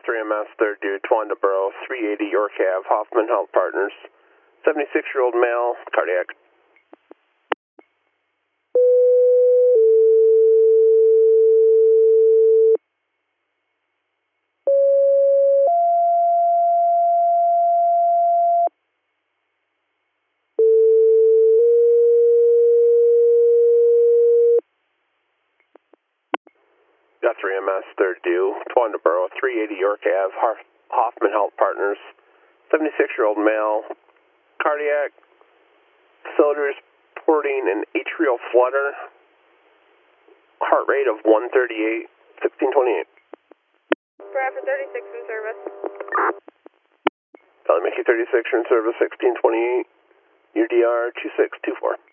Got 3MS, third due, Twanda Borough, 380 York Ave, Hoffman Health Partners. 76-year-old male, cardiac. Got 3MS, third due, Twanda Borough, 380 York Ave, Hoffman Health Partners. 76-year-old male, cardiac. Facility reporting an atrial flutter. Heart rate of 138, 1628. Bradford 36 in service. Mickey 36, you're in service, 1628. UDR 2624.